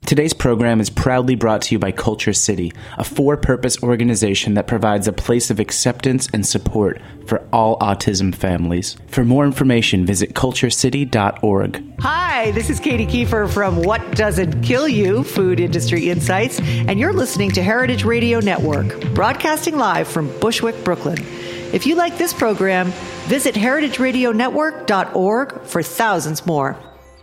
Today's program is proudly brought to you by Culture City, a for-purpose organization that provides a place of acceptance and support for all autism families. For more information, visit culturecity.org. Hi, this is Katie Kiefer from What Doesn't Kill You, Food Industry Insights, and you're listening to Heritage Radio Network, broadcasting live from Bushwick, Brooklyn. If you like this program, visit heritageradionetwork.org for thousands more.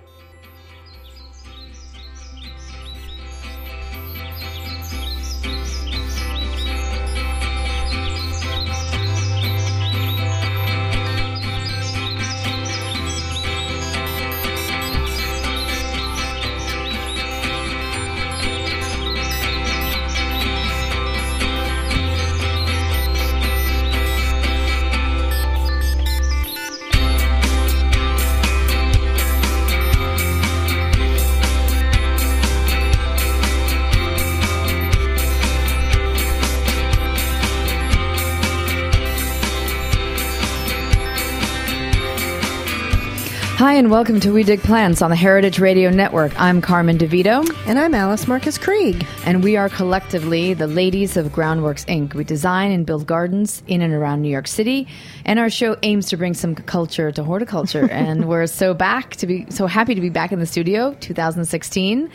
Hi, and welcome to We Dig Plants on the Heritage Radio Network. I'm Carmen DeVito. And I'm Alice Marcus Krieg. And we are collectively the ladies of Groundworks, Inc. We design and build gardens in and around New York City. And our show aims to bring some culture to horticulture. And we're so happy to be back in the studio, 2016.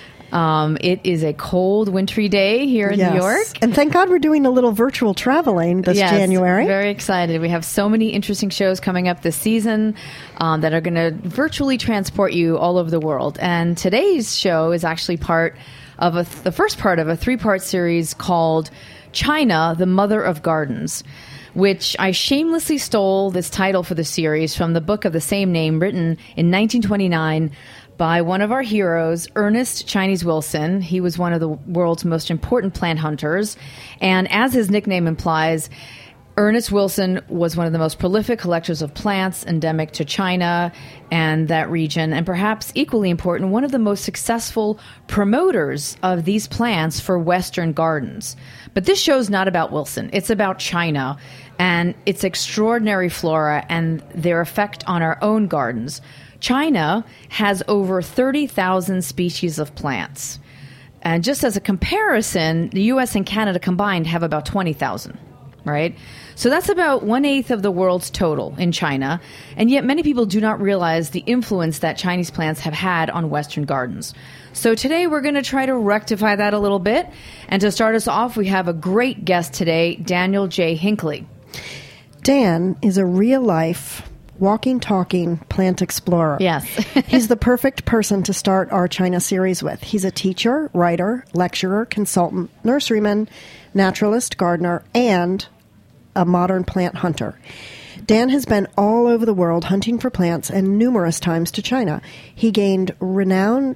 It is a cold, wintry day here in New York. And thank God we're doing a little virtual traveling this January. Very excited. We have so many interesting shows coming up this season that are going to virtually transport you all over the world. And today's show is actually the first part of a three-part series called China, the Mother of Gardens, which I shamelessly stole this title for the series from the book of the same name written in 1929 by one of our heroes, Ernest Chinese Wilson. He was one of the world's most important plant hunters. And as his nickname implies, Ernest Wilson was one of the most prolific collectors of plants endemic to China and that region. And perhaps equally important, one of the most successful promoters of these plants for Western gardens. But this show's not about Wilson. It's about China and its extraordinary flora and their effect on our own gardens. China has over 30,000 species of plants. And just as a comparison, the U.S. and Canada combined have about 20,000, right? So that's about 1/8 of the world's total in China. And yet many people do not realize the influence that Chinese plants have had on Western gardens. So today we're going to try to rectify that a little bit. And to start us off, we have a great guest today, Daniel J. Hinckley. Dan is a real-life walking, talking plant explorer. Yes. He's the perfect person to start our China series with. He's a teacher, writer, lecturer, consultant, nurseryman, naturalist, gardener, and a modern plant hunter. Dan has been all over the world hunting for plants and numerous times to China. He gained renowned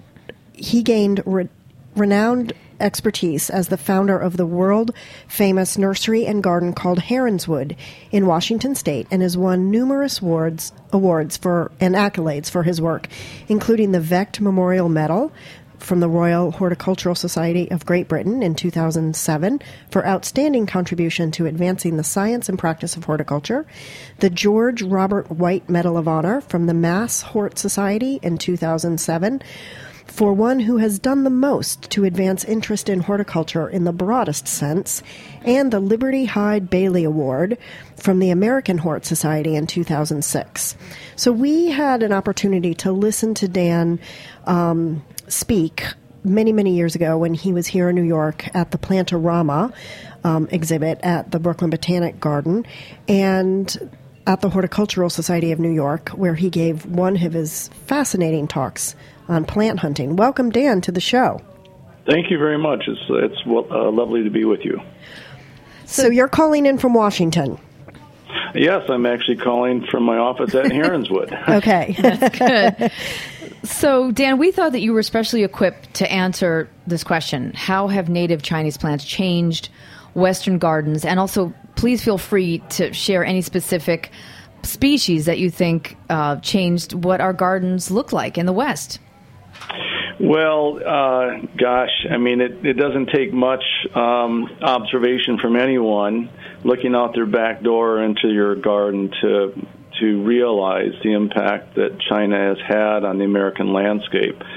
expertise as the founder of the world-famous nursery and garden called Heronswood in Washington State, and has won numerous awards and accolades for his work, including the Vecht Memorial Medal from the Royal Horticultural Society of Great Britain in 2007 for outstanding contribution to advancing the science and practice of horticulture, the George Robert White Medal of Honor from the Mass Hort Society in 2007, for one who has done the most to advance interest in horticulture in the broadest sense, and the Liberty Hyde Bailey Award from the American Hort Society in 2006. So we had an opportunity to listen to Dan speak many, many years ago when he was here in New York at the Plantorama exhibit at the Brooklyn Botanic Garden, and at the Horticultural Society of New York, where he gave one of his fascinating talks on plant hunting. Welcome, Dan, to the show. Thank you very much. It's lovely to be with you. So you're calling in from Washington? Yes, I'm actually calling from my office at Heronswood. Okay. That's good. So, Dan, we thought that you were especially equipped to answer this question. How have native Chinese plants changed Western gardens? And also, please feel free to share any specific species that you think changed what our gardens look like in the West. Well, gosh, I mean, it doesn't take much observation from anyone looking out their back door into your garden to realize the impact that China has had on the American landscape.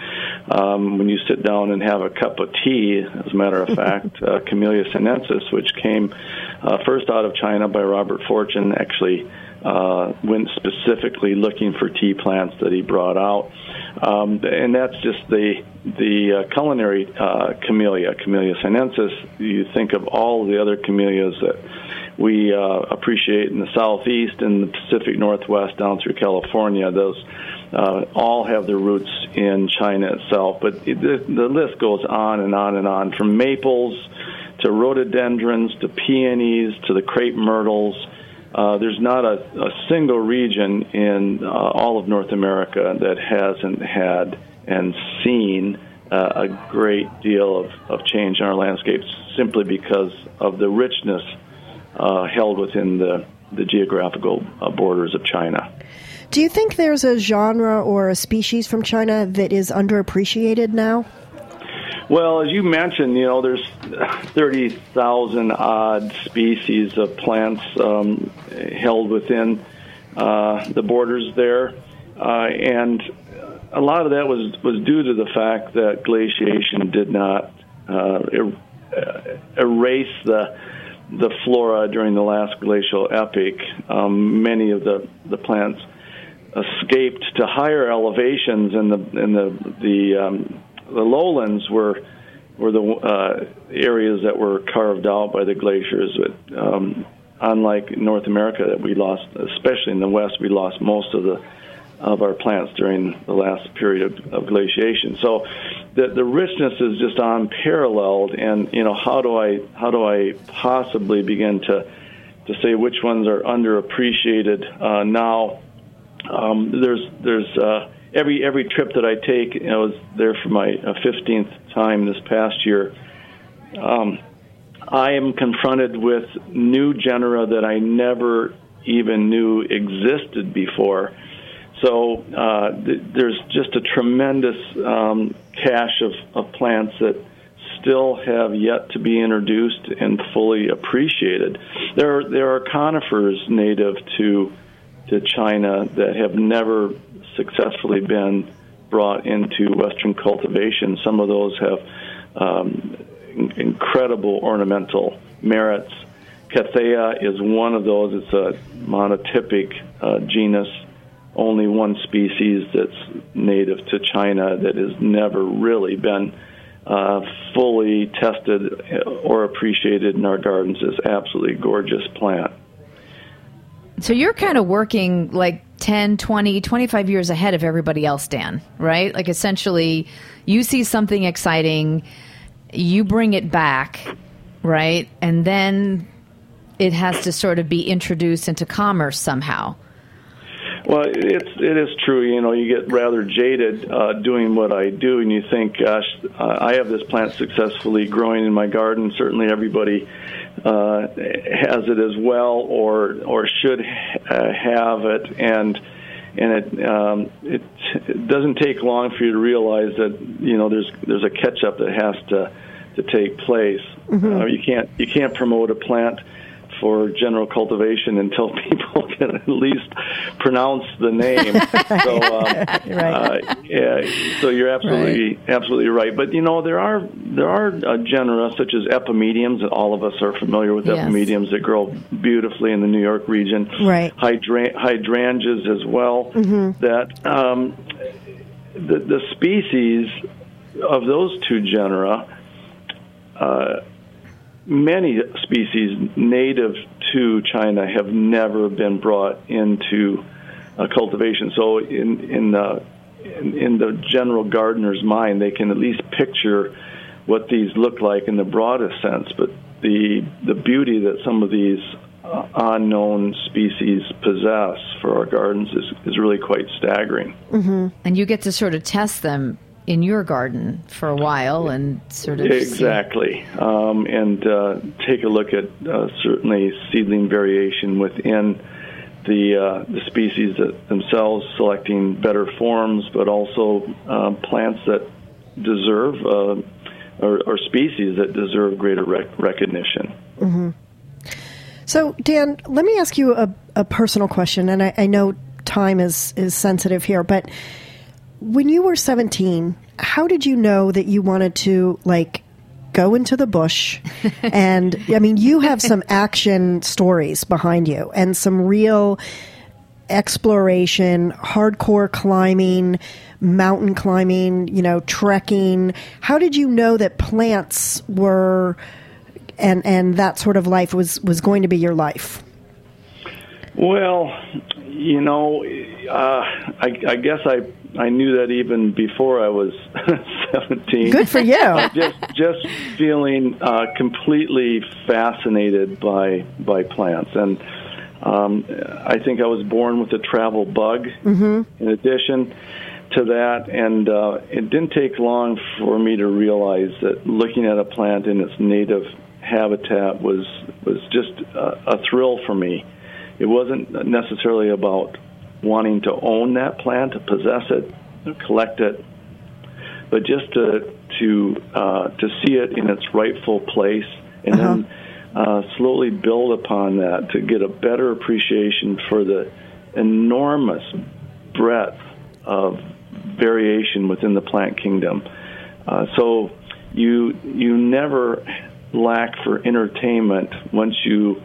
when you sit down and have a cup of tea, as a matter of fact, Camellia sinensis, which came first out of China by Robert Fortune, actually went specifically looking for tea plants that he brought out. And that's just the culinary Camellia sinensis. You think of all the other camellias that we appreciate in the Southeast and the Pacific Northwest down through California. Those all have their roots in China itself. But the list goes on and on and on, from maples to rhododendrons to peonies to the crepe myrtles. There's not a single region in all of North America that hasn't had and seen a great deal of change in our landscapes, simply because of the richness held within the geographical borders of China. Do you think there's a genre or a species from China that is underappreciated now? Well, as you mentioned, there's 30,000 odd species of plants held within the borders there, and a lot of that was due to the fact that glaciation did not erase the flora during the last glacial epoch. Many of the plants escaped to higher elevations, and the lowlands were the areas that were carved out by the glaciers. But, unlike North America, that we lost, especially in the West, we lost most of our plants during the last period of glaciation. So the richness is just unparalleled. And how do I possibly begin to say which ones are underappreciated now? There's every trip that I take. I was there for my 15th time this past year. I am confronted with new genera that I never even knew existed before. So there's just a tremendous cache of plants that still have yet to be introduced and fully appreciated. There are conifers native to China that have never successfully been brought into Western cultivation. Some of those have incredible ornamental merits. Cathea is one of those. It's a monotypic genus, only one species that's native to China that has never really been fully tested or appreciated in our gardens. Is absolutely gorgeous plant. So you're kind of working like 10, 20, 25 years ahead of everybody else, Dan, right? Like essentially you see something exciting, you bring it back, right? And then it has to sort of be introduced into commerce somehow. Well, it is true. You get rather jaded doing what I do, and you think, gosh, I have this plant successfully growing in my garden. Certainly everybody has it as well, or should have it, and it doesn't take long for you to realize that there's a catch up that has to take place. Mm-hmm. You can't promote a plant for general cultivation until people can at least pronounce the name. So you're absolutely right. But there are genera such as epimediums, and all of us are familiar with epimediums that grow beautifully in the New York region. Right. Hydrangeas as well. Mm-hmm. That the species of those two genera. Many species native to China have never been brought into cultivation. So in the general gardener's mind, they can at least picture what these look like in the broadest sense. But the beauty that some of these unknown species possess for our gardens is really quite staggering. Mm-hmm. And you get to sort of test them in your garden for a while and sort of exactly and take a look at certainly seedling variation within the species that themselves, selecting better forms, but also plants that deserve or species that deserve greater recognition. Mm-hmm. So Dan, let me ask you a personal question, and I know time is sensitive here, but when you were 17, how did you know that you wanted to, go into the bush? And, I mean, you have some action stories behind you and some real exploration, hardcore climbing, mountain climbing, trekking. How did you know that plants were, and that sort of life was going to be your life? Well, I guess I knew that even before I was 17. Good for you. Just feeling completely fascinated by plants. And I think I was born with a travel bug in addition to that. And it didn't take long for me to realize that looking at a plant in its native habitat was just a thrill for me. It wasn't necessarily about wanting to own that plant, to possess it, collect it, but just to see it in its rightful place, and then slowly build upon that to get a better appreciation for the enormous breadth of variation within the plant kingdom. So you never lack for entertainment once you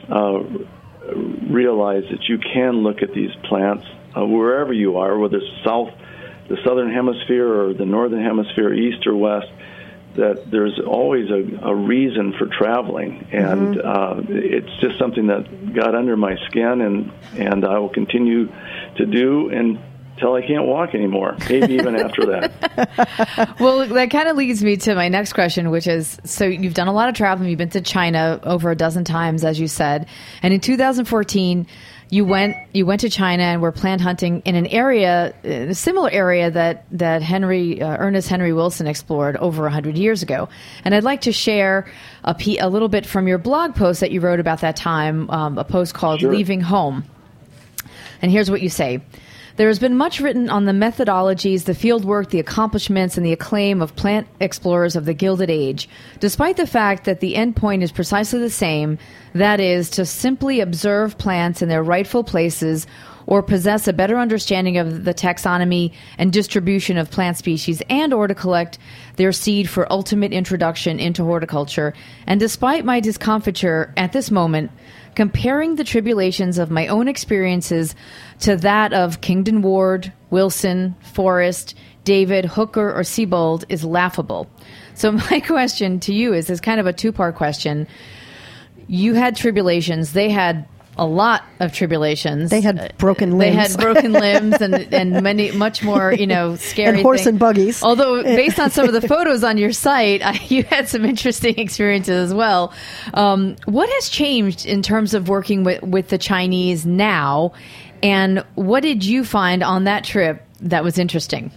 realize that you can look at these plants wherever you are, whether it's the southern hemisphere or the northern hemisphere, east or west, that there's always a reason for traveling. And it's just something that got under my skin, and I will continue to do until I can't walk anymore, maybe even after that. Well, that kind of leads me to my next question, which is, so you've done a lot of traveling. You've been to China over a dozen times, as you said. And in 2014, you went to China and were plant hunting in a similar area that Ernest Henry Wilson explored over 100 years ago. And I'd like to share a little bit from your blog post that you wrote about that time, a post called Leaving Home. And here's what you say. There has been much written on the methodologies, the fieldwork, the accomplishments, and the acclaim of plant explorers of the Gilded Age, despite the fact that the end point is precisely the same, that is, to simply observe plants in their rightful places or possess a better understanding of the taxonomy and distribution of plant species, and or to collect their seed for ultimate introduction into horticulture. And despite my discomfiture at this moment, comparing the tribulations of my own experiences to that of Kingdon Ward, Wilson, Forrest, David, Hooker, or Siebold is laughable. So my question to you is kind of a two-part question. You had tribulations. They had a lot of tribulations. They had broken limbs. They had broken limbs and many, much more, scary and horse things. And buggies. Although, based on some of the photos on your site, you had some interesting experiences as well. What has changed in terms of working with the Chinese now, and what did you find on that trip that was interesting?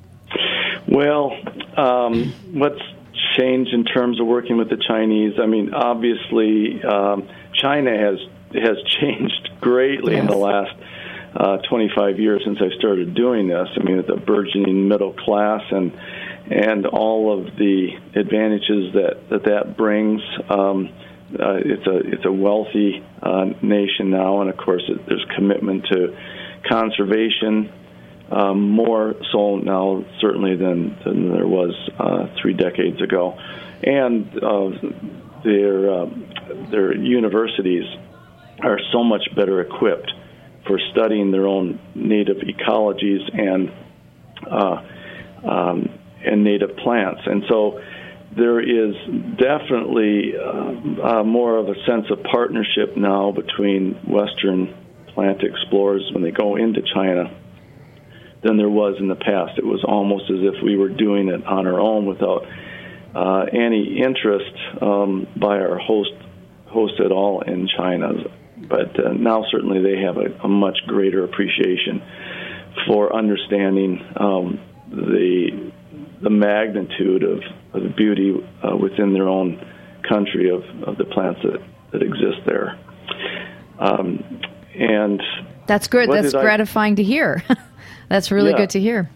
Well, what's changed in terms of working with the Chinese? I mean, obviously, China has changed greatly in the last 25 years since I started doing this. I mean, the burgeoning middle class and all of the advantages that brings. It's a wealthy nation now, and of course, there's commitment to conservation, more so now certainly than there was 3 decades ago, and their universities are so much better equipped for studying their own native ecologies and native plants. And so there is definitely more of a sense of partnership now between Western plant explorers when they go into China than there was in the past. It was almost as if we were doing it on our own without any interest by our host at all in China. But now certainly they have a much greater appreciation for understanding the magnitude of the beauty within their own country of the plants that exist there. And that's good. That's gratifying to hear. That's really good to hear.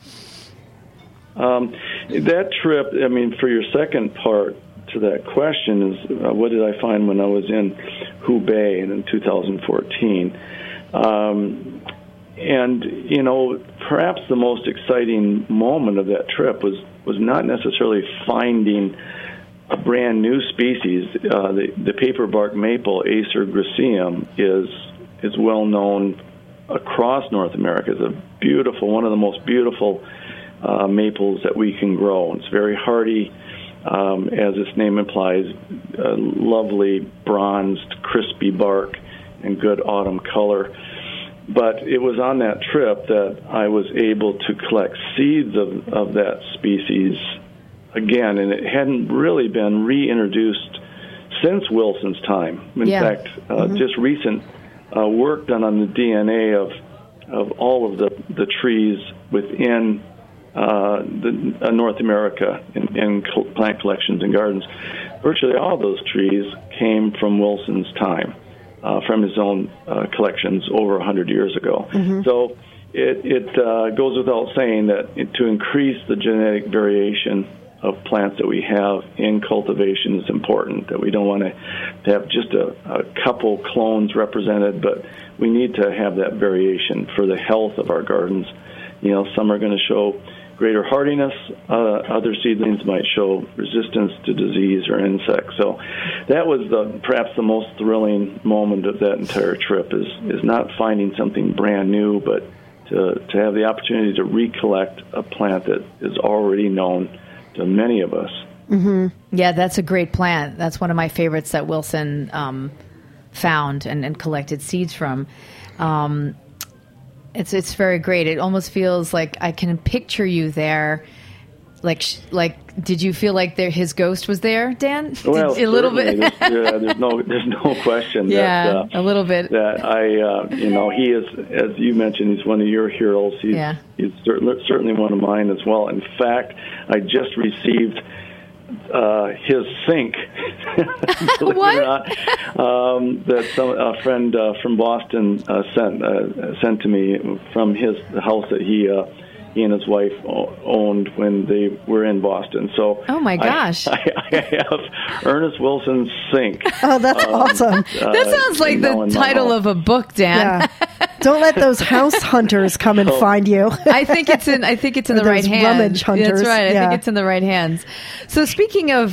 That trip, I mean, for your second part to that question is what did I find when I was in Hubei in 2014? And, you know, perhaps the most exciting moment of that trip was not necessarily finding a brand new species. The paperbark maple, Acer griseum, is well known across North America. It's a beautiful, one of the most beautiful maples that we can grow. It's very hardy, as its name implies, lovely bronzed, crispy bark and good autumn color. But it was on that trip that I was able to collect seeds of that species again, and it hadn't really been reintroduced since Wilson's time. In fact, just recent work done on the DNA of all of the trees within North America in plant collections and gardens. Virtually all those trees came from Wilson's time, from his own collections over 100 years ago. So it goes without saying that to increase the genetic variation of plants that we have in cultivation is important, that we don't want to have just a couple clones represented, but we need to have that variation for the health of our gardens. You know, some are going to show greater hardiness, other seedlings might show resistance to disease or insects. So that was perhaps the most thrilling moment of that entire trip, is not finding something brand new, but to have the opportunity to recollect a plant that is already known to many of us. Yeah, that's a great plant. That's one of my favorites that Wilson found and collected seeds from. It's very great. It almost feels like I can picture you there. Like, did you feel like his ghost was there, Dan? Well, a little bit. there's no question. Yeah, that, a little bit. That he is, as you mentioned, he's one of your heroes. He's certainly one of mine as well. In fact, I just received his sink. What? That a friend from Boston sent to me from the house that he and his wife owned when they were in Boston. So, oh my gosh, I have Ernest Wilson's sink. Oh, that's awesome. That sounds like the title of a book, Dan. Yeah. Don't let those house hunters come and find you. I think it's in the right hands. Rummage hunters. That's right. I think it's in the right hands. So speaking of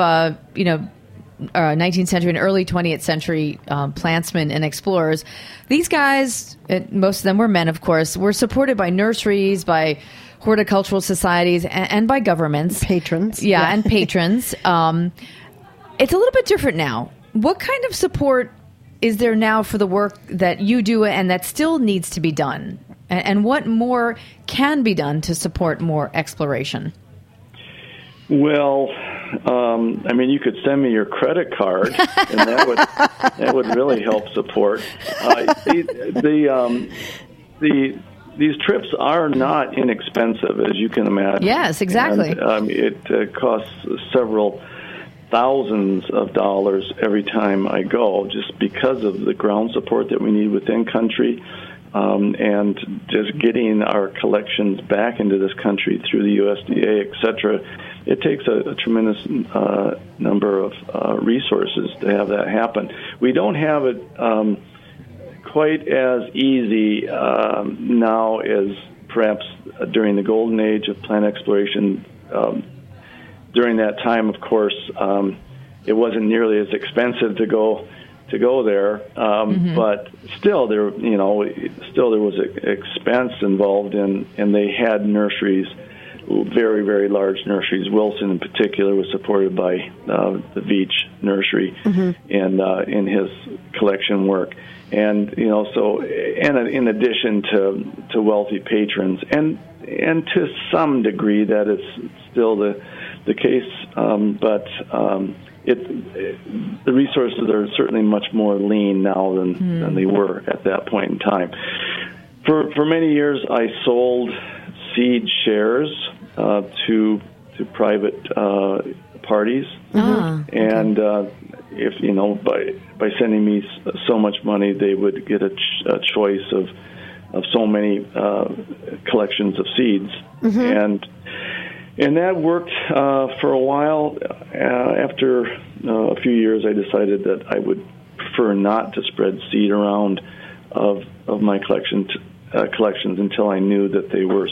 19th century and early 20th century plantsmen and explorers, these guys, most of them were men, of course, were supported by nurseries, by horticultural societies, and by governments. Patrons. Yeah, and patrons. It's a little bit different now. What kind of support is there now for the work that you do and that still needs to be done? And what more can be done to support more exploration? Well, you could send me your credit card, and that would really help support. These trips are not inexpensive, as you can imagine. Yes, exactly. And, it costs several thousands of dollars every time I go, just because of the ground support that we need within country, and just getting our collections back into this country through the USDA, et cetera. It takes a tremendous number of resources to have that happen. We don't have it quite as easy now as perhaps during the golden age of plant exploration. During that time, of course, it wasn't nearly as expensive to go there, but still there was expense involved in, and they had nurseries, very, very large nurseries. Wilson in particular was supported by the Veitch Nursery in his collection work, and in addition to wealthy patrons, and to some degree that is still the case, but the resources are certainly much more lean now than they were at that point in time. For many years, I sold seed shares to private parties, and if by sending me so much money, they would get a choice of so many collections of seeds, and that worked for a while. After a few years, I decided that I would prefer not to spread seed around of my collection collections until I knew that they were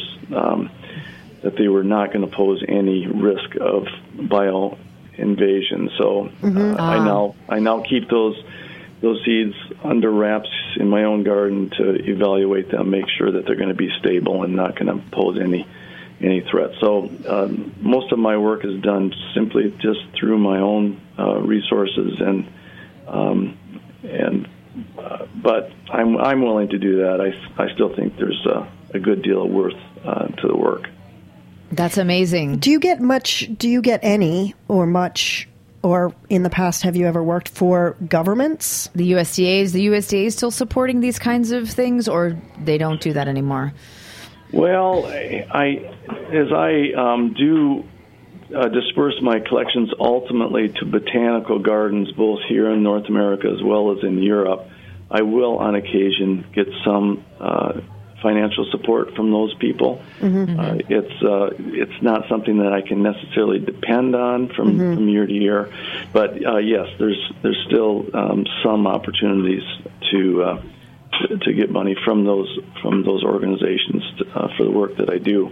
not going to pose any risk of bio invasion. So I now keep those seeds under wraps in my own garden to evaluate them, make sure that they're going to be stable and not going to pose any threat. So most of my work is done simply just through my own resources, but I'm willing to do that. I still think there's a good deal of worth to the work. That's amazing. Do you get any or much, or in the past have you ever worked for governments? The USDA is still supporting these kinds of things, or they don't do that anymore? Well, as I do disperse my collections ultimately to botanical gardens, both here in North America as well as in Europe, I will on occasion get some financial support from those people. It's not something that I can necessarily depend on from year to year, but yes, there's still some opportunities to get money from those organizations for the work that I do.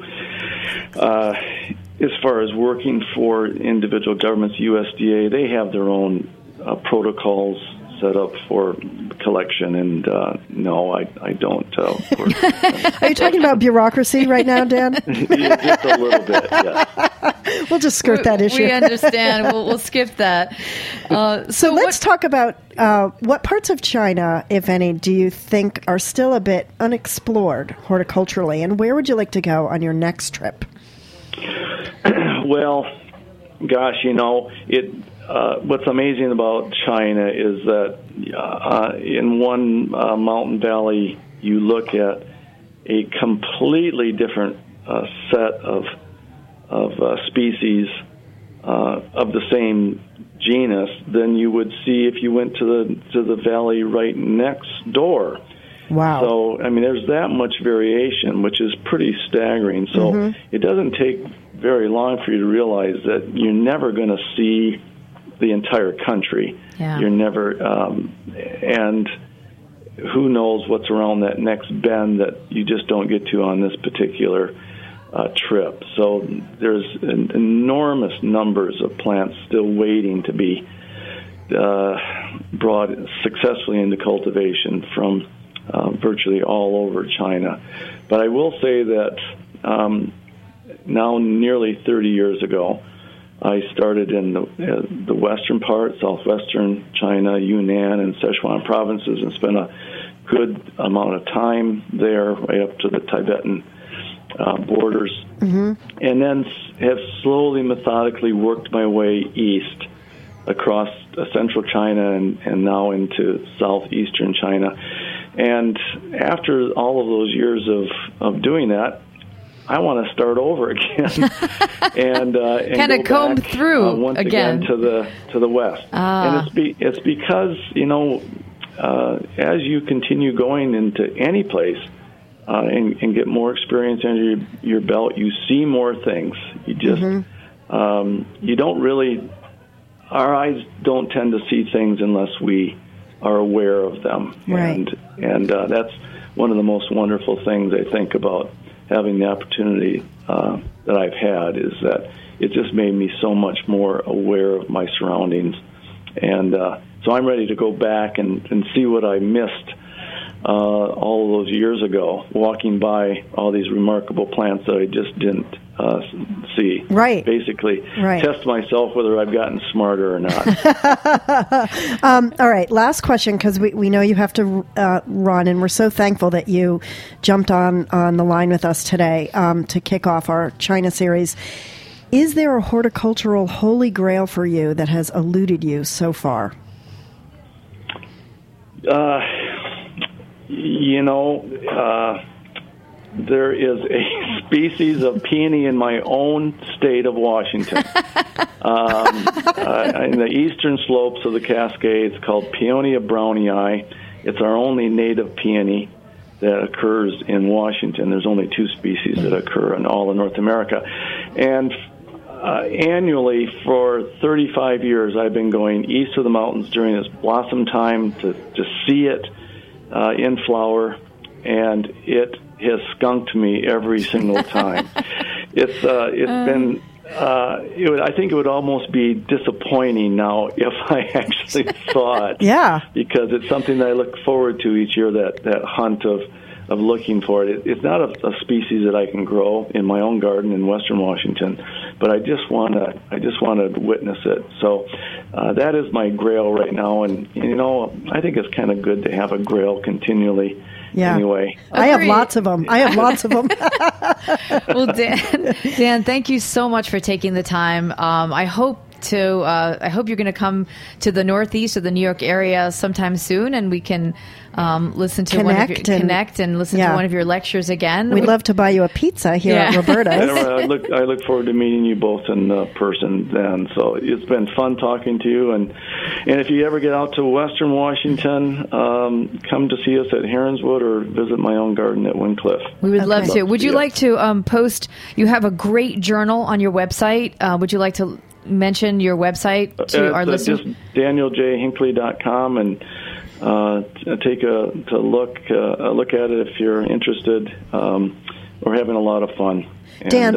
As far as working for individual governments, USDA, they have their own protocols set up for collection, and no, I don't. Are you talking about bureaucracy right now, Dan? Just a little bit, yes. We'll just skirt that issue. We understand. We'll skip that. So let's talk about what parts of China, if any, do you think are still a bit unexplored horticulturally, and where would you like to go on your next trip? Well, gosh, what's amazing about China is that in one mountain valley, you look at a completely different set of species of the same genus than you would see if you went to the valley right next door. Wow. So, there's that much variation, which is pretty staggering. So it doesn't take very long for you to realize that you're never going to see the entire country. Yeah. You're never, and who knows what's around that next bend that you just don't get to on this particular trip. So there's enormous numbers of plants still waiting to be brought successfully into cultivation from virtually all over China. But I will say that now nearly 30 years ago, I started in the western part, southwestern China, Yunnan, and Sichuan provinces, and spent a good amount of time there, right up to the Tibetan borders, and then have slowly, methodically worked my way east across central China and now into southeastern China. And after all of those years of doing that, I want to start over again and kind of comb through once again to the west. And it's because as you continue going into any place and get more experience under your belt, you see more things. You just you don't really. Our eyes don't tend to see things unless we are aware of them, right. and that's one of the most wonderful things I think about having the opportunity that I've had, is that it just made me so much more aware of my surroundings. And so I'm ready to go back and see what I missed all of those years ago, walking by all these remarkable plants that I just didn't see. Right. Basically, right. Test myself whether I've gotten smarter or not. All right, last question, because we know you have to run, and we're so thankful that you jumped on the line with us today to kick off our China series. Is there a horticultural holy grail for you that has eluded you so far? There is a species of peony in my own state of Washington. In the eastern slopes of the Cascades, called Peonia brownii. It's our only native peony that occurs in Washington. There's only 2 species that occur in all of North America. And annually for 35 years, I've been going east of the mountains during its blossom time to see it in flower. and it has skunked me every single time. It's been. I think it would almost be disappointing now if I actually saw it. Yeah. Because it's something that I look forward to each year, that hunt of looking for it. It's not a species that I can grow in my own garden in Western Washington, but I just want to witness it. So that is my grail right now, and I think it's kind of good to have a grail continually. Yeah. Anyway, I have lots of them. Well, Dan, thank you so much for taking the time. I hope you're going to come to the Northeast or the New York area sometime soon, and we can listen to connect and listen to one of your lectures again. We'd love to buy you a pizza here at Roberta's. I look forward to meeting you both in person then. So it's been fun talking to you, and if you ever get out to Western Washington, come to see us at Heronswood or visit my own garden at Windcliff. We would love to. Would you like to post? You have a great journal on your website. Would you like to mention your website to our listeners? Just DanielJHinckley.com, and take a look at it if you're interested. We're having a lot of fun. And Dan,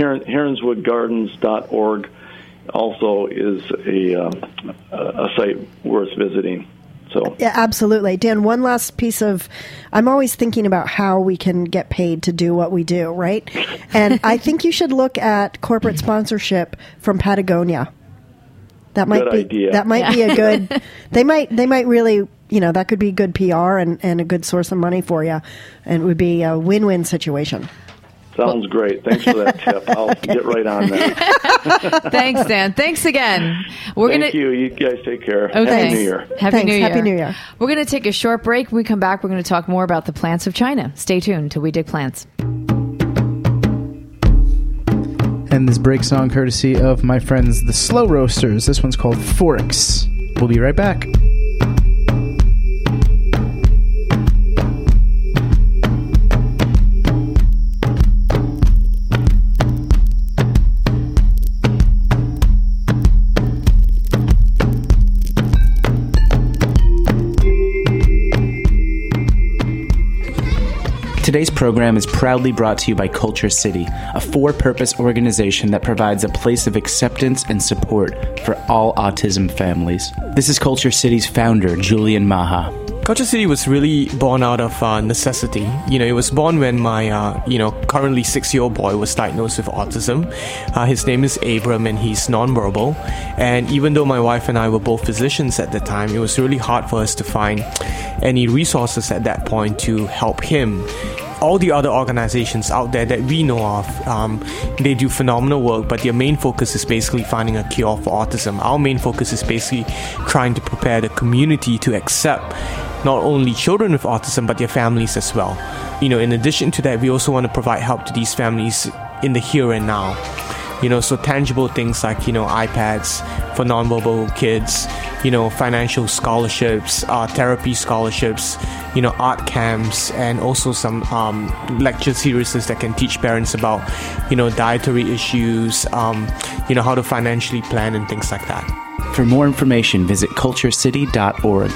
HeronswoodGardens.org also is a site worth visiting. So yeah, absolutely. Dan, one last piece of, I'm always thinking about how we can get paid to do what we do, right? And I think you should look at corporate sponsorship from Patagonia. That might be a good, they might really, that could be good PR and a good source of money for you. And it would be a win-win situation. Sounds great. Thanks for that tip. I'll get right on that. Thanks, Dan. Thanks again. Thank you. You guys take care. Okay. Happy New Year. Happy New Year. Happy New Year. We're going to take a short break. When we come back, we're going to talk more about the plants of China. Stay tuned to We Dig Plants. And this break song courtesy of my friends the Slow Roasters. This one's called Forks. We'll be right back. Today's program is proudly brought to you by Culture City, a for-purpose organization that provides a place of acceptance and support for all autism families. This is Culture City's founder, Julian Maha. Culture City was really born out of necessity. It was born when my, currently 6-year-old boy was diagnosed with autism. His name is Abram, and he's nonverbal. And even though my wife and I were both physicians at the time, it was really hard for us to find any resources at that point to help him. All the other organizations out there that we know of, they do phenomenal work, but their main focus is basically finding a cure for autism. Our main focus is basically trying to prepare the community to accept not only children with autism, but their families as well. In addition to that, we also want to provide help to these families in the here and now. So tangible things like, iPads for nonverbal kids, financial scholarships, therapy scholarships, art camps, and also some lecture series that can teach parents about, dietary issues, how to financially plan and things like that. For more information, visit culturecity.org.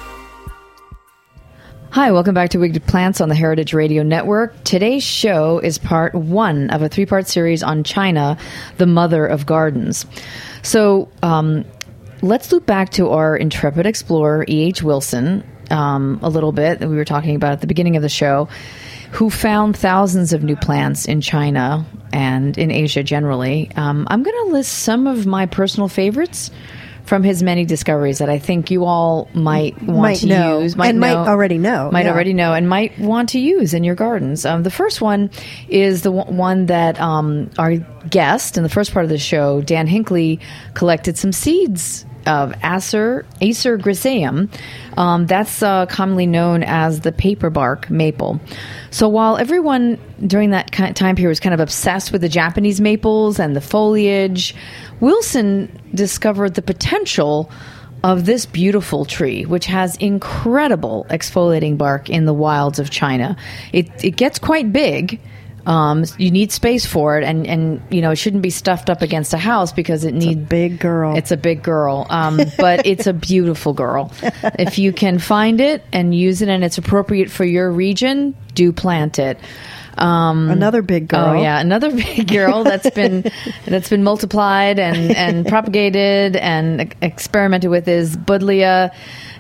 Hi, welcome back to We Dig Plants on the Heritage Radio Network. Today's show is part 1 of a 3-part series on China, the mother of gardens. So let's loop back to our intrepid explorer, E.H. Wilson, a little bit that we were talking about at the beginning of the show, who found thousands of new plants in China and in Asia generally. I'm going to list some of my personal favorites from his many discoveries that I think you all might want to use. Might already know, and might want to use in your gardens. The first one is the one that our guest in the first part of the show, Dan Hinckley, collected some seeds of Acer griseum. That's commonly known as the paperbark maple. So while everyone during that time period was kind of obsessed with the Japanese maples and the foliage, Wilson discovered the potential of this beautiful tree, which has incredible exfoliating bark in the wilds of China. It gets quite big. You need space for it, and it shouldn't be stuffed up against a house because it needs big girl. It's a big girl, but it's a beautiful girl. If you can find it and use it, and it's appropriate for your region, do plant it. Another big girl. Oh yeah, another big girl that's been multiplied and propagated and experimented with is Buddleia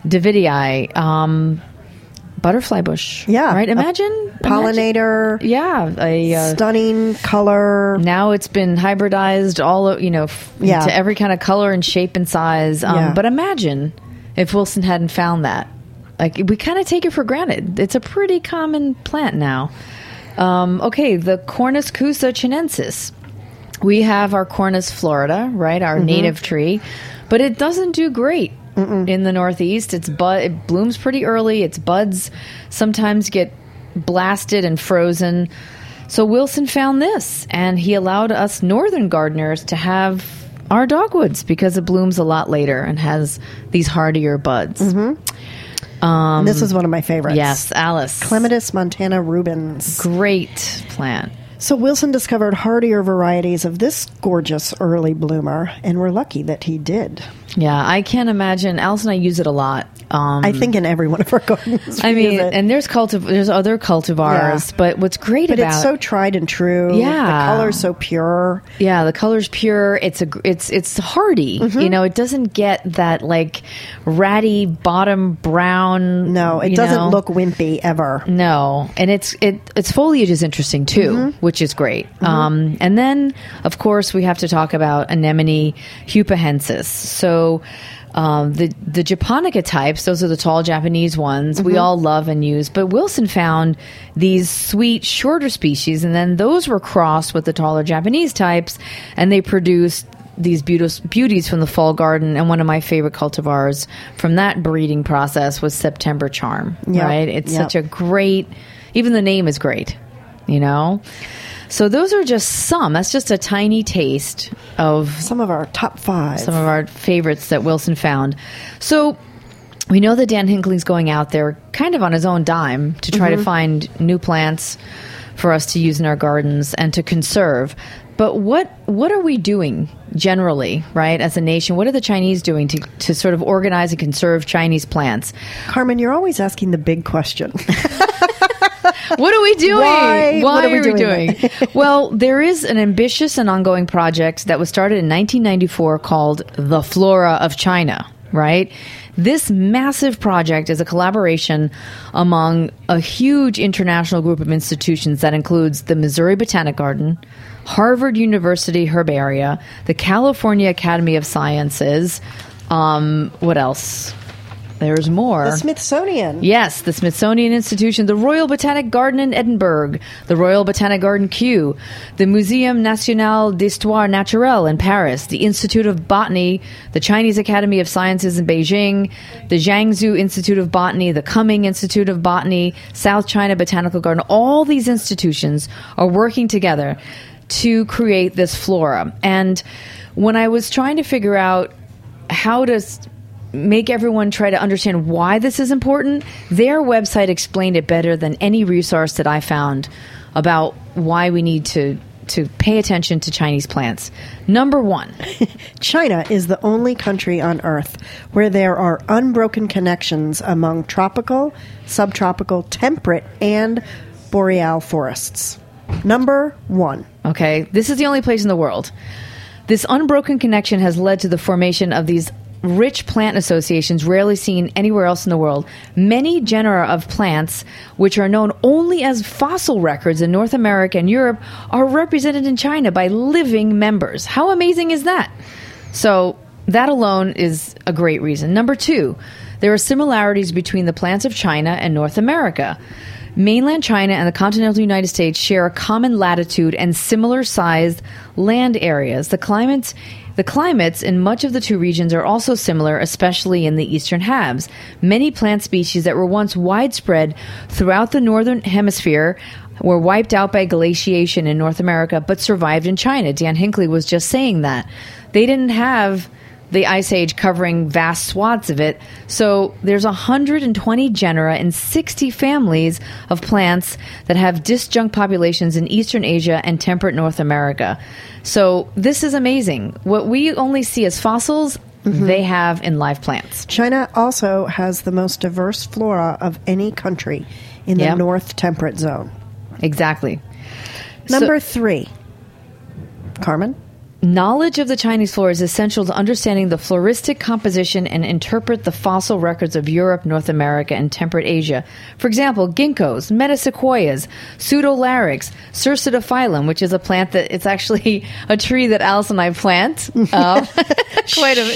davidii. Butterfly bush. Yeah. Right? Imagine. Pollinator. Yeah. Stunning color. Now it's been hybridized to every kind of color and shape and size. But imagine if Wilson hadn't found that. Like, we kind of take it for granted. It's a pretty common plant now. The Cornus cusa chinensis. We have our Cornus florida, right? Our native tree. But it doesn't do great. In the Northeast. It blooms pretty early. Its buds sometimes get blasted and frozen. So Wilson found this, and he allowed us northern gardeners to have our dogwoods because it blooms a lot later and has these hardier buds. This is one of my favorites. Yes, Alice. Clematis montana rubens. Great plant. So Wilson discovered hardier varieties of this gorgeous early bloomer, and we're lucky that he did. Yeah, I can't imagine. Alice and I use it a lot. I think in every one of our gardens. And there's other cultivars, but what's great about it's so tried and true. Yeah, the color's so pure. Yeah, the color's pure. It's hardy. It doesn't get that like ratty bottom brown. No, it doesn't look wimpy ever. No, and its foliage is interesting too, which is great. And then of course we have to talk about Anemone hupahensis. So. The Japonica types, those are the tall Japanese ones, we all love and use. But Wilson found these sweet, shorter species, and then those were crossed with the taller Japanese types, and they produced these beauties from the fall garden. And one of my favorite cultivars from that breeding process was September Charm, right? It's such a great, even the name is great, So those are just that's just a tiny taste of some of our top 5. Some of our favorites that Wilson found. So we know that Dan Hinckley's going out there kind of on his own dime to try to find new plants for us to use in our gardens and to conserve. But what are we doing generally, right, as a nation? What are the Chinese doing to sort of organize and conserve Chinese plants? Carmen, you're always asking the big question. What are we doing? Why are we doing? Well, there is an ambitious and ongoing project that was started in 1994 called The Flora of China, right? This massive project is a collaboration among a huge international group of institutions that includes the Missouri Botanic Garden, Harvard University Herbaria, the California Academy of Sciences. What else? There's more. The Smithsonian. Yes, the Smithsonian Institution, the Royal Botanic Garden in Edinburgh, the Royal Botanic Garden Kew, the Muséum National d'Histoire Naturelle in Paris, the Institute of Botany, the Chinese Academy of Sciences in Beijing, the Jiangsu Institute of Botany, the Cumming Institute of Botany, South China Botanical Garden. All these institutions are working together to create this flora. And when I was trying to figure out how to make everyone try to understand why this is important, their website explained it better than any resource that I found about why we need to pay attention to Chinese plants. Number 1. China is the only country on Earth where there are unbroken connections among tropical, subtropical, temperate, and boreal forests. Number 1. Okay, this is the only place in the world. This unbroken connection has led to the formation of these rich plant associations rarely seen anywhere else in the world. Many genera of plants, which are known only as fossil records in North America and Europe, are represented in China by living members. How amazing is that? So that alone is a great reason. Number 2, there are similarities between the plants of China and North America. Mainland China and the continental United States share a common latitude and similar sized land areas. The climates in much of the two regions are also similar, especially in the eastern halves. Many plant species that were once widespread throughout the northern hemisphere were wiped out by glaciation in North America, but survived in China. Dan Hinckley was just saying that. They didn't have the Ice Age covering vast swaths of it. So there's 120 genera and 60 families of plants that have disjunct populations in Eastern Asia and temperate North America. So this is amazing. What we only see as fossils, they have in live plants. China also has the most diverse flora of any country in the North Temperate Zone. Exactly. Number 3. Carmen? Knowledge of the Chinese flora is essential to understanding the floristic composition and interpret the fossil records of Europe, North America, and temperate Asia. For example, ginkgos, metasequoias, pseudolarix, Cercidophyllum, which is a plant that it's actually a tree that Alice and I plant. Quite a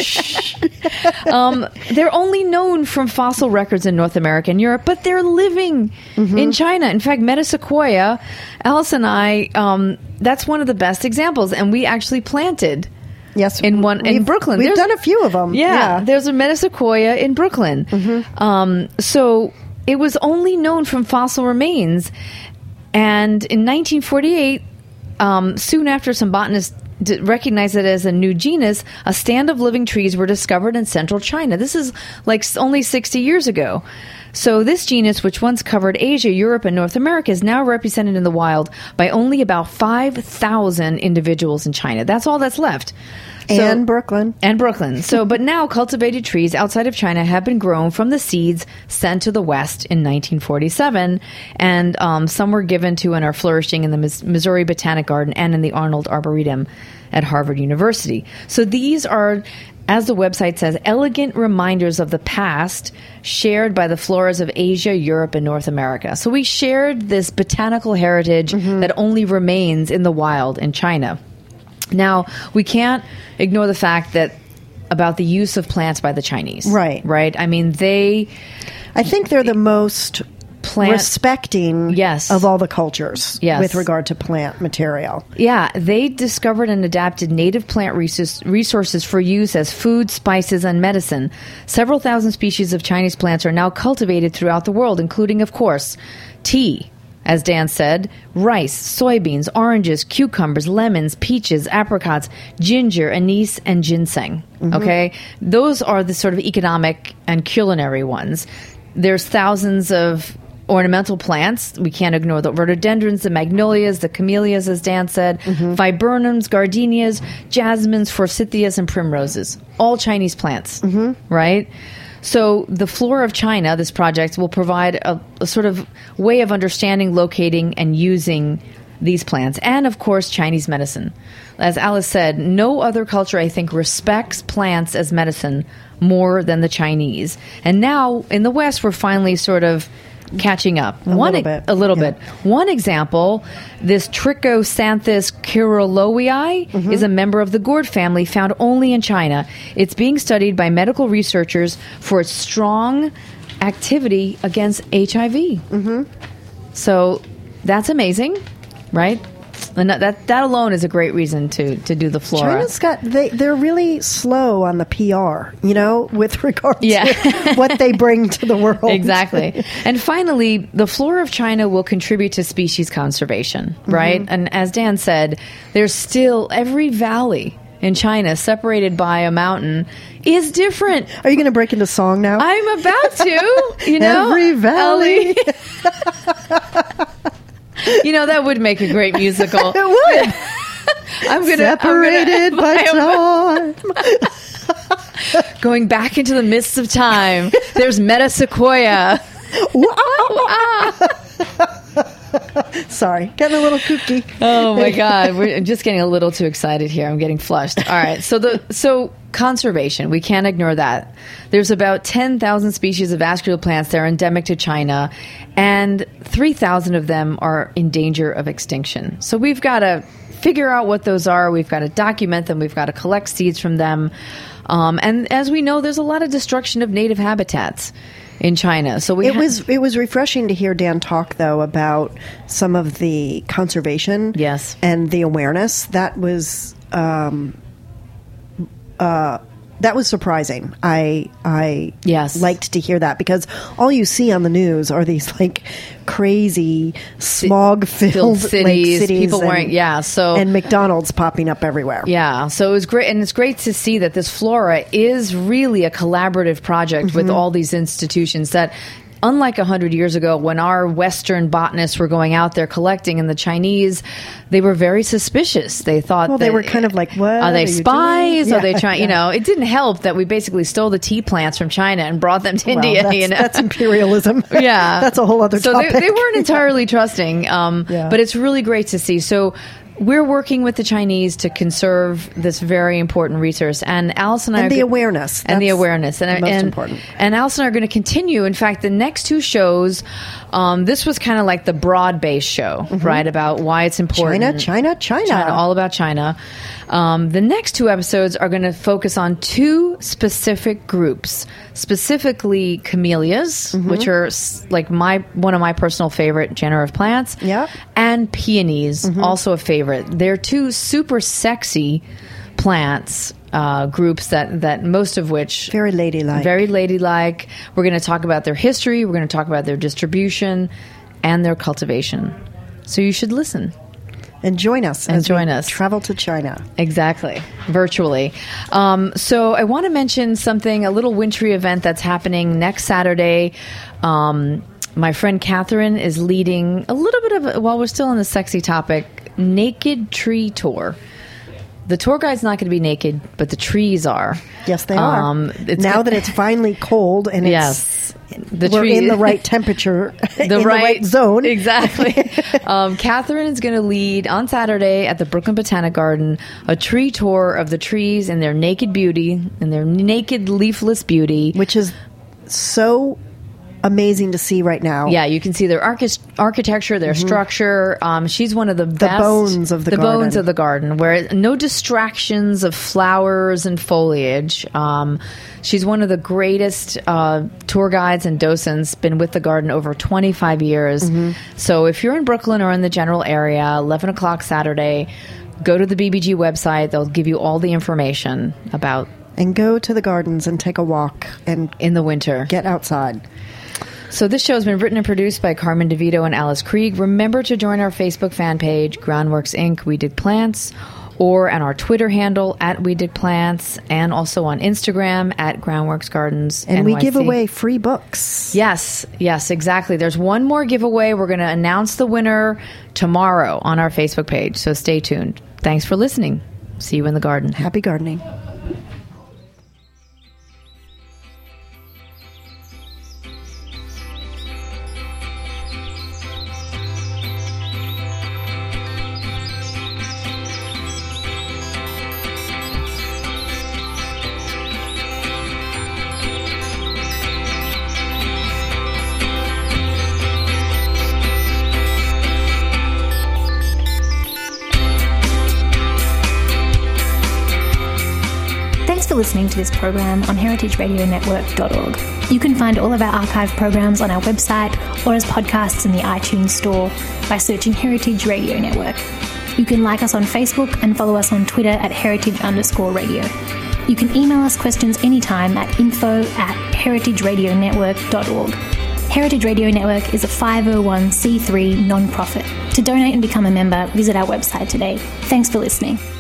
bit. They're only known from fossil records in North America and Europe, but they're living in China. In fact, metasequoia, Alice and I, that's one of the best examples, and we actually planted in Brooklyn. We've done a few of them. Yeah, there's a metasequoia in Brooklyn. So it was only known from fossil remains, and in 1948, soon after some botanists recognized it as a new genus, a stand of living trees were discovered in central China. This is like only 60 years ago. So this genus, which once covered Asia, Europe, and North America, is now represented in the wild by only about 5,000 individuals in China. That's all that's left. And Brooklyn. So, but now cultivated trees outside of China have been grown from the seeds sent to the West in 1947, and some were given to and are flourishing in the Missouri Botanic Garden and in the Arnold Arboretum at Harvard University. So these are, as the website says, elegant reminders of the past shared by the floras of Asia, Europe, and North America. So we shared this botanical heritage that only remains in the wild in China. Now, we can't ignore the fact that about the use of plants by the Chinese. Right? I mean, I think they're the most respecting of all the cultures with regard to plant material. Yeah, they discovered and adapted native plant resources for use as food, spices, and medicine. Several thousand species of Chinese plants are now cultivated throughout the world, including, of course, tea, as Dan said, rice, soybeans, oranges, cucumbers, lemons, peaches, apricots, ginger, anise, and ginseng. Okay? Those are the sort of economic and culinary ones. There's thousands of ornamental plants. We can't ignore the rhododendrons, the magnolias, the camellias, as Dan said, viburnums, gardenias, jasmines, forsythias, and primroses. All Chinese plants, right? So the Flora of China, this project, will provide a sort of way of understanding, locating, and using these plants. And, of course, Chinese medicine. As Alice said, no other culture, I think, respects plants as medicine more than the Chinese. And now, in the West, we're finally sort of catching up. A little bit. One example, this Trichosanthus kirillowii is a member of the gourd family found only in China. It's being studied by medical researchers for its strong activity against HIV. So that's amazing, right? And that alone is a great reason to do the flora. China's they're really slow on the PR, with regard to what they bring to the world. Exactly. And finally, the flora of China will contribute to species conservation, right? And as Dan said, there's still every valley in China separated by a mountain is different. Are you going to break into song now? I'm about to, Every valley. That would make a great musical. It would. Separated by time. Going back into the mists of time. There's Metasequoia. Sorry, getting a little kooky. Oh my God, I'm just getting a little too excited here. I'm getting flushed. All right, so conservation, we can't ignore that. There's about 10,000 species of vascular plants that are endemic to China, and 3,000 of them are in danger of extinction. So we've got to figure out what those are. We've got to document them. We've got to collect seeds from them. And as we know, there's a lot of destruction of native habitats in China. So it was refreshing to hear Dan talk, though, about some of the conservation that was surprising. I Yes. liked to hear that, because all you see on the news are these like crazy smog-filled cities, cities, people wearing and McDonald's popping up everywhere. Yeah, so it was great, and it's great to see that this Flora is really a collaborative project with all these institutions that, unlike 100 years ago when our Western botanists were going out there collecting, and the Chinese, they were very suspicious. They thought they were kind of like, what are they you spies? doing? Are they trying? You know, it didn't help that we basically stole the tea plants from China and brought them to India. That's imperialism. Yeah, that's a whole other topic. So they weren't entirely trusting, but it's really great to see. So we're working with the Chinese to conserve this very important resource, and Alice and I the awareness and the awareness, and most important. And Alice and I are going to continue. In fact, the next two shows, this was kind of like the broad-based show, right, about why it's important. China, all about China. The next two episodes are going to focus on two specific groups, specifically camellias, which are like one of my personal favorite genera of plants, and peonies, also a favorite. They're two super sexy plants, groups that most of which very ladylike. We're going to talk about their history. We're going to talk about their distribution and their cultivation. So you should listen. And join us as we travel to China. Exactly. Virtually. So I want to mention something, a little wintry event that's happening next Saturday. My friend Catherine is leading a little bit of, while we're still on the sexy topic, Naked Tree Tour. The tour guide's not going to be naked, but the trees are. Yes, they are. Now that it's finally cold and we're in the right temperature, in the right zone. Exactly. Catherine is going to lead on Saturday at the Brooklyn Botanic Garden a tree tour of the trees in their naked beauty, in their naked leafless beauty. Which is so amazing to see right now. Yeah, you can see their architecture, their structure. She's one of the best. Bones of the garden. Bones of the garden, where no distractions of flowers and foliage. She's one of the greatest tour guides and docents, been with the garden over 25 years. So if you're in Brooklyn or in the general area, 11 o'clock Saturday, go to the BBG website. They'll give you all the information about. And go to the gardens and take a walk. And in the winter. Get outside. So this show has been written and produced by Carmen DeVito and Alice Krieg. Remember to join our Facebook fan page, Groundworks Inc. We Dig Plants, or on our Twitter handle at We Dig Plants, and also on Instagram at Groundworks Gardens. And NYC. we give away free books. Yes, exactly. There's one more giveaway. We're going to announce the winner tomorrow on our Facebook page, so stay tuned. Thanks for listening. See you in the garden. Happy gardening. Listening to this program on heritageradionetwork.org. You can find all of our archive programs on our website or as podcasts in the iTunes store by searching Heritage Radio Network. You can like us on Facebook and follow us on Twitter at heritage_radio. You can email us questions anytime at info@heritageradionetwork.org. Heritage Radio Network is a 501c3 non-profit. To donate and become a member, visit our website today. Thanks for listening.